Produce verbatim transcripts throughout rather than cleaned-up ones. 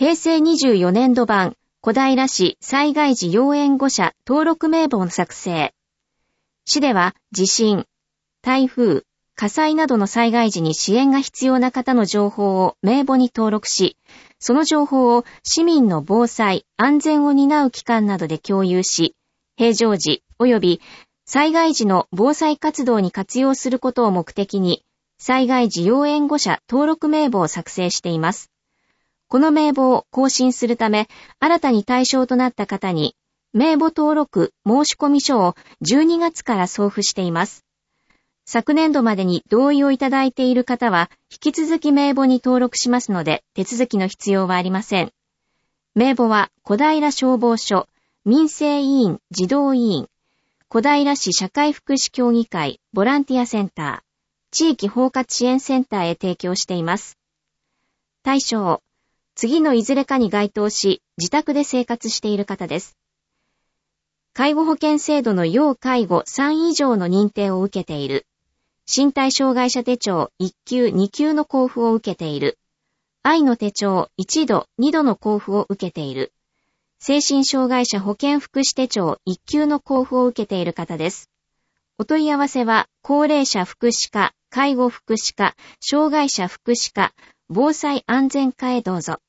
平成にじゅうよねんど版小平市災害時要援護者登録名簿の作成。市では地震、台風、火災などの災害時に支援が必要な方の情報を名簿に登録し、その情報を市民の防災、安全を担う機関などで共有し、平常時及び災害時の防災活動に活用することを目的に、災害時要援護者登録名簿を作成しています。この名簿を更新するため、新たに対象となった方に、名簿登録申込書をじゅうにがつから送付しています。昨年度までに同意をいただいている方は、引き続き名簿に登録しますので、手続きの必要はありません。名簿は、小平消防署、民生委員児童委員、小平市社会福祉協議会ボランティアセンター、地域包括支援センターへ提供しています。対象、次のいずれかに該当し、自宅で生活している方です。介護保険制度の要介護さん以上の認定を受けている。身体障害者手帳いっきゅうにきゅうの交付を受けている。愛の手帳いちどにどの交付を受けている。精神障害者保健福祉手帳いっきゅうの交付を受けている方です。お問い合わせは、高齢者福祉課、介護福祉課、障害者福祉課、防災安全課へどうぞ。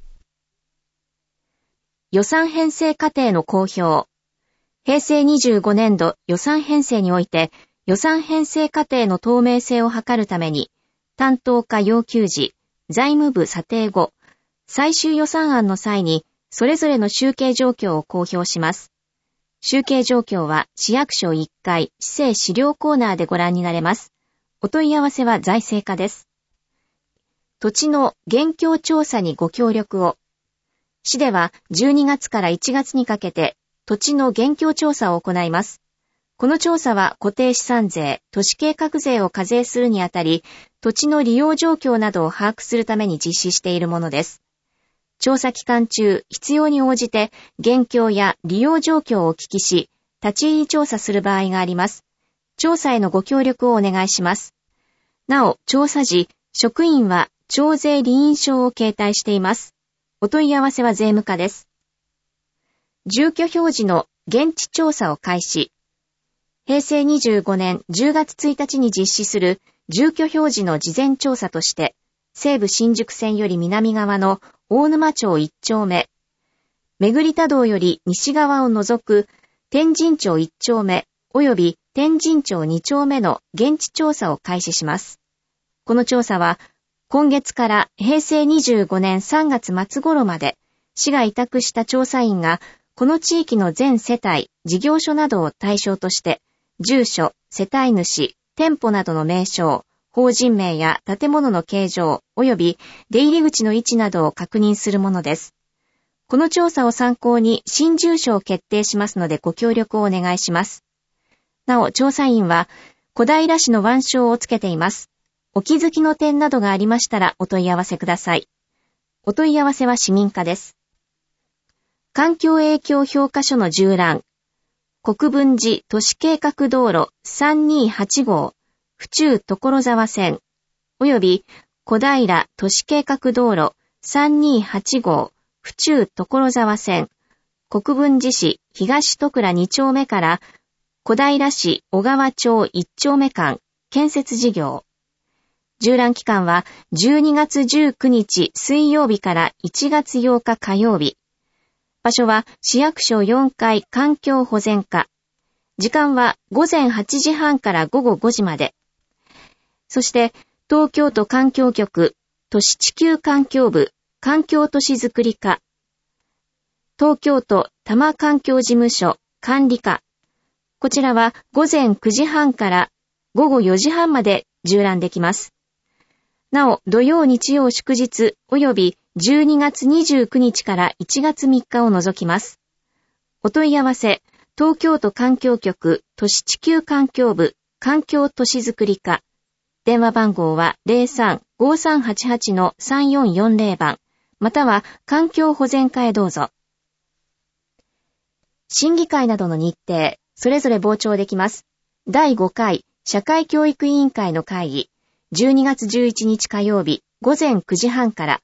予算編成過程の公表。平成にじゅうごねんど予算編成において、予算編成過程の透明性を図るために、担当課要求時、財務部査定後、最終予算案の際に、それぞれの集計状況を公表します。集計状況は市役所いっかい市政資料コーナーでご覧になれます。お問い合わせは財政課です。土地の現況調査にご協力を。市ではじゅうにがつからいちがつにかけて土地の現況調査を行います。この調査は固定資産税、都市計画税を課税するにあたり、土地の利用状況などを把握するために実施しているものです。調査期間中、必要に応じて、現況や利用状況をお聞きし、立ち入り調査する場合があります。調査へのご協力をお願いします。なお、調査時、職員は徴税離任証を携帯しています。お問い合わせは税務課です。住居表示の現地調査を開始。平成にじゅうごねんじゅうがつついたちに実施する住居表示の事前調査として、西武新宿線より南側の大沼町いっちょうめ、巡田道より西側を除く天神町いっちょうめ及び天神町にちょうめの現地調査を開始します。この調査は今月から平成にじゅうごねんさんがつまつ頃まで市が委託した調査員がこの地域の全世帯、事業所などを対象として住所、世帯主、店舗などの名称、法人名や建物の形状及び出入り口の位置などを確認するものです。この調査を参考に新住所を決定しますのでご協力をお願いします。なお、調査員は小平市の腕章をつけています。お気づきの点などがありましたらお問い合わせください。お問い合わせは市民課です。環境影響評価書の縦覧。国分寺都市計画道路さんにーはちごう、府中所沢線、及び小平都市計画道路さんにーはちごう、府中所沢線、国分寺市東戸倉にちょうめから小平市小川町いっちょうめ間、建設事業。縦覧期間はじゅうにがつじゅうくにち水曜日からいちがつようか火曜日。場所は市役所よんかい環境保全課。時間はごぜんはちじはんからごごごじまで。そして、東京都環境局、都市地球環境部、環境都市づくり課。東京都多摩環境事務所、管理課。こちらはごぜんくじはんからごごよじはんまで縦覧できます。なお、土曜日曜祝日及びじゅうにがつにじゅうくにちからいちがつみっかを除きます。お問い合わせ、東京都環境局都市地球環境部環境都市づくり課。電話番号は ゼロさん ごさんはちはち さんよんよんゼロ 番、または環境保全課へどうぞ。審議会などの日程、それぞれ傍聴できます。だいごかい社会教育委員会の会議、じゅうにがつじゅういちにち火曜日、ごぜんくじはんから、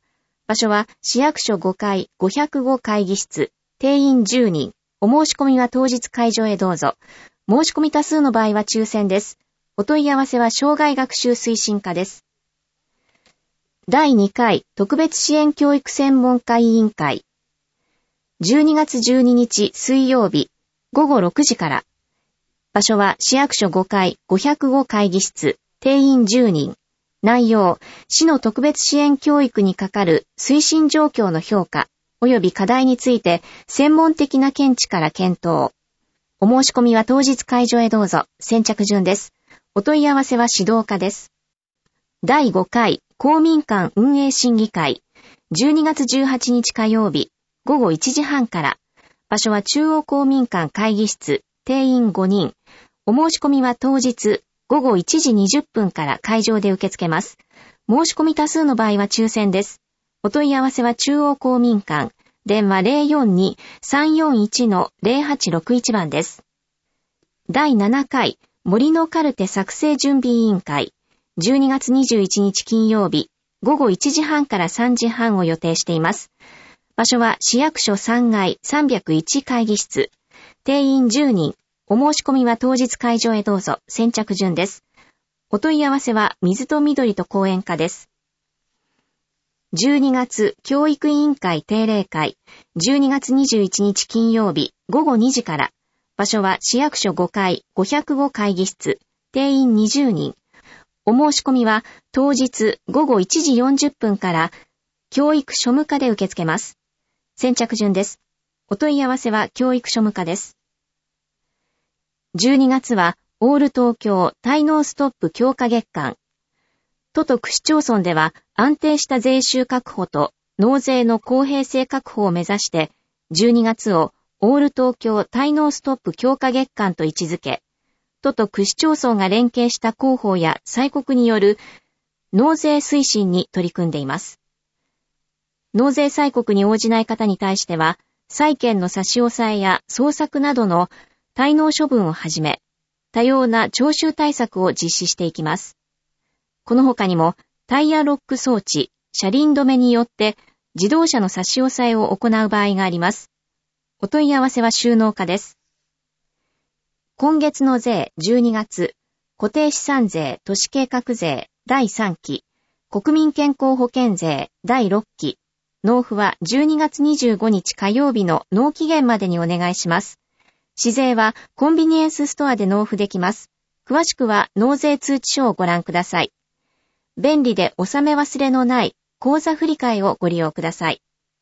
場所は市役所ごかいごひゃくご会議室、定員じゅうにん。お申し込みは当日会場へどうぞ。申し込み多数の場合は抽選です。お問い合わせは生涯学習推進課です。だいにかい特別支援教育専門家委員会。じゅうにがつじゅうににち水曜日ごごろくじから。場所は市役所ごかいごひゃくご会議室、定員じゅうにん。内容、市の特別支援教育にかかる推進状況の評価、及び課題について専門的な見地から検討。お申し込みは当日会場へどうぞ。先着順です。お問い合わせは指導課です。だいごかい公民館運営審議会。じゅうにがつじゅうはちにち火曜日ごごいちじはんから。場所は中央公民館会議室、定員ごにん。お申し込みは当日ごごいちじにじゅっぷんから会場で受け付けます。申し込み多数の場合は抽選です。お問い合わせは中央公民館、電話 ゼロよんに さんよんいち の ゼロはちろくいち 番です。だいななかい森のカルテ作成準備委員会。じゅうにがつにじゅういちにち金曜日ごごいちじはんからさんじはんを予定しています。場所は市役所さんがいさんびゃくいち会議室。定員じゅうにん。お申し込みは当日会場へどうぞ。先着順です。お問い合わせは水と緑と講演課です。じゅうにがつ教育委員会定例会。じゅうにがつにじゅういちにち金曜日ごごにじから。場所は市役所ごかいごひゃくご会議室。定員にじゅうにん。お申し込みは当日ごごいちじよんじゅっぷんから教育庶務課で受け付けます。先着順です。お問い合わせは教育庶務課です。じゅうにがつはオール東京滞納ストップ強化月間。都と区市町村では安定した税収確保と納税の公平性確保を目指してじゅうにがつをオール東京滞納ストップ強化月間と位置づけ、都と区市町村が連携した広報や催告による納税推進に取り組んでいます。納税催告に応じない方に対しては、債権の差し押さえや捜索などの滞納処分をはじめ、多様な徴収対策を実施していきます。この他にも、タイヤロック装置、車輪止めによって自動車の差し押さえを行う場合があります。お問い合わせは収納課です。今月の税じゅうにがつ、固定資産税都市計画税だいさんき、国民健康保険税だいろっき、納付はじゅうにがつにじゅうごにち火曜日の納期限までにお願いします。市税はコンビニエンスストアで納付できます。詳しくは納税通知書をご覧ください。便利で納め忘れのない口座振替をご利用ください。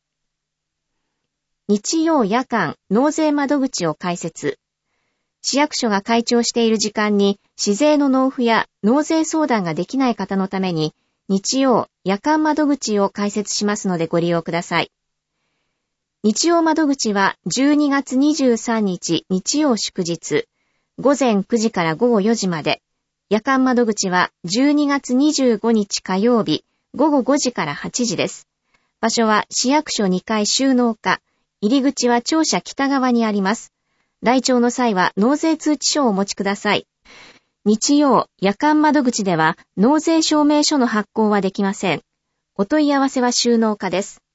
日曜夜間納税窓口を開設。市役所が開庁している時間に市税の納付や納税相談ができない方のために日曜夜間窓口を開設しますのでご利用ください。日曜窓口はじゅうにがつにじゅうさんにち日曜祝日、ごぜんくじからごごよじまで、夜間窓口はじゅうにがつにじゅうごにち火曜日、ごごごじからはちじです。場所は市役所にかい収納課、入り口は庁舎北側にあります。来庁の際は納税通知書をお持ちください。日曜夜間窓口では納税証明書の発行はできません。お問い合わせは収納課です。